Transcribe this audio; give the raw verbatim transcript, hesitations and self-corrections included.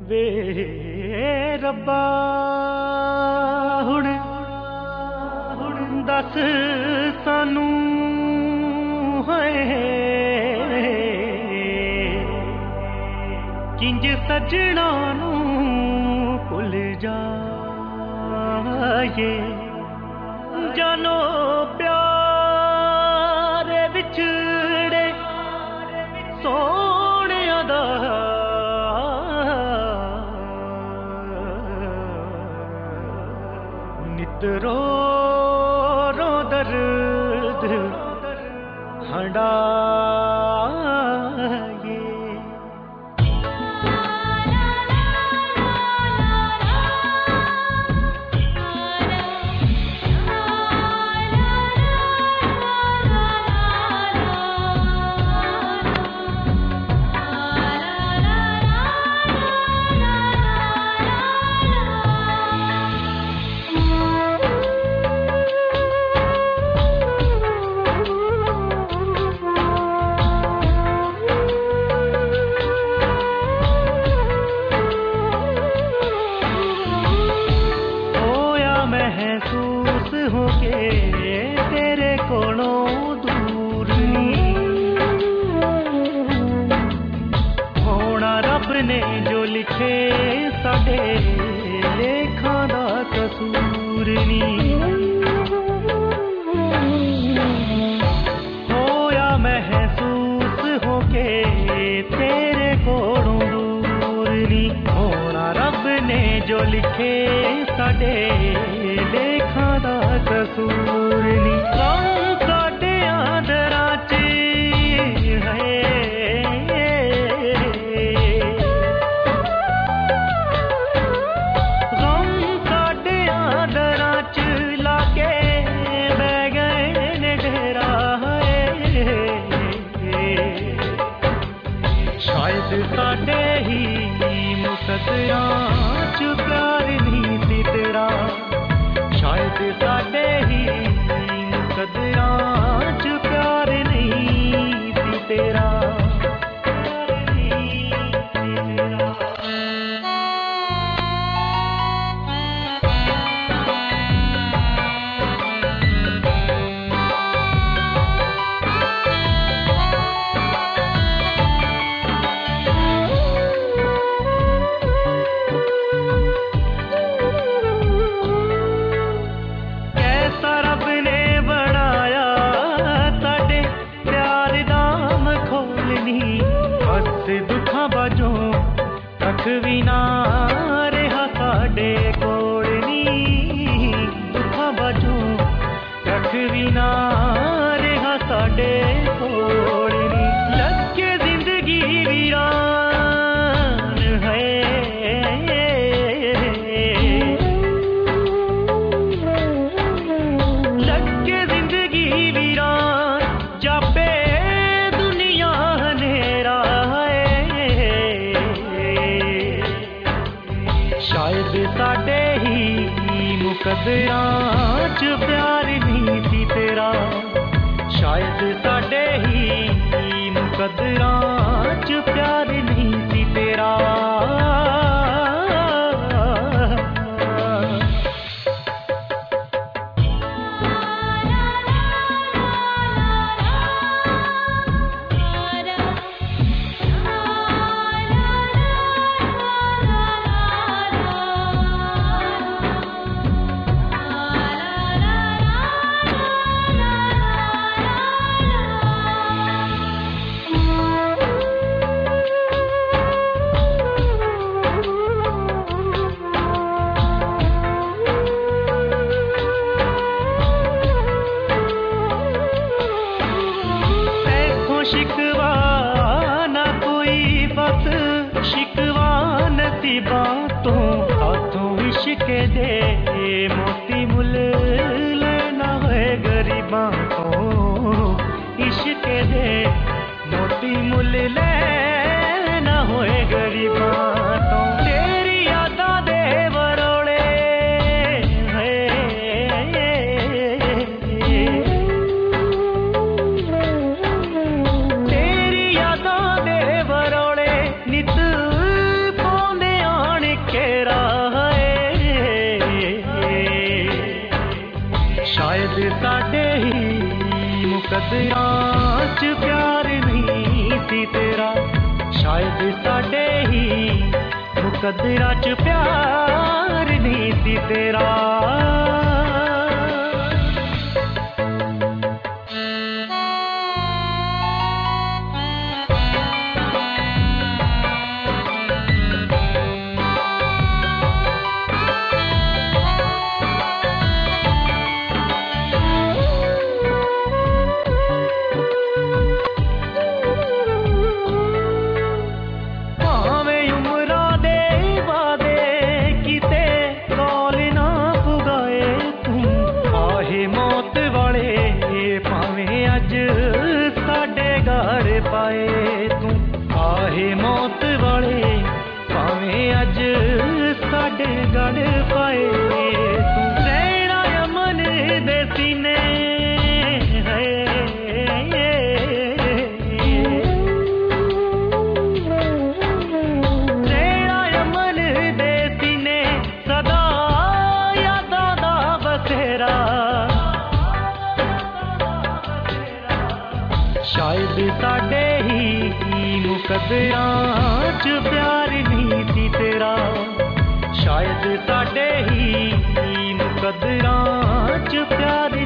वे रब्बा हुण हुण दस सानू है किंज सजना नू भुल जाए जानो प्यारे विछड़े सोने दा नित रो रो दर्द हंडाए महसूस होके तेरे कोलों दूर होना रब ने जो लिखे साडे लेखा दा कसूर नी होया महसूस होके तेरे कोलों दूर नी होना रब ने जो लिखे साडे लेखा दा कसूर नी गम साडे आदरा च है गम साडे आदरा च लाके बह गए ने डेरा है शायद साडे ही मुकद्दरा च प्यार नहीं सी तेरा शायद साडे ही मुकद्दरा च प्यार नहीं सी तेरा प्यार नहीं सी तेरा दुखा बाजों तक भी ना रहा साडे कोल नी दुखा बाजों तक भी ना रहा साडे कोल नी लगे जिंदगी वीरान है लगे जिंदगी वीरान जापे शायद साडे ही मुकद्दरा च प्यार नहीं सी तेरा शायद साडे ही मुकद्दरा च प्यार नहीं सी तेरा शिकवा ना कोई बस शिकवा नसीबातों हाथों इश्के दे मोती मुल लेना है गरीबां तो इश्के दे मोती मुल लेना है गरीबां तो तेरी यादा दे वरोले है तेरी यादा दे वरोले नित पौंदे आ मुकद्दरां च प्यार नहीं सी तेरा। पाए तू आहे मौत वाले भावें अज साडे गल पाए तू तेरा अमन दे सीने है तेरा अमन दे सीने सदा यादां दा बसेरा। शायद साडे ही मुकद्दरां च प्यार नहीं सी तेरा। शायद साडे ही मुकद्दरां च प्यार